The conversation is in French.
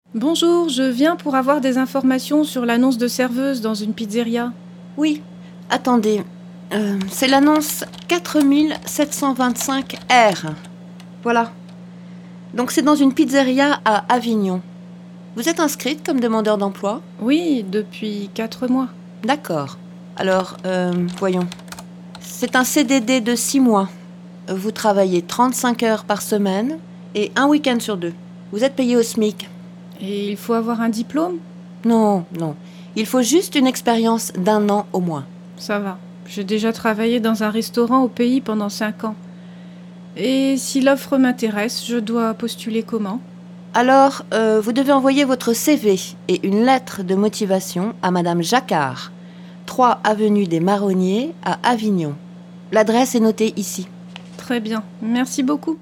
Bonjour, je viens pour avoir des informations sur l'annonce de serveuse dans une pizzeria. Oui, attendez. C'est l'annonce 4725R. Voilà. Donc c'est dans une pizzeria à Avignon. Vous êtes inscrite comme demandeur d'emploi ? Oui, depuis 4 mois. D'accord. Alors, voyons. C'est un CDD de 6 mois. Vous travaillez 35 heures par semaine et un week-end sur 2. Vous êtes payé au SMIC. Et il faut avoir un diplôme ? Non. Il faut juste une expérience d'1 an au moins. Ça va. J'ai déjà travaillé dans un restaurant au pays pendant 5 ans. Et si l'offre m'intéresse, je dois postuler comment ? Alors, vous devez envoyer votre CV et une lettre de motivation à Madame Jacquard, 3 avenue des Marronniers à Avignon. L'adresse est notée ici. Très bien. Merci beaucoup.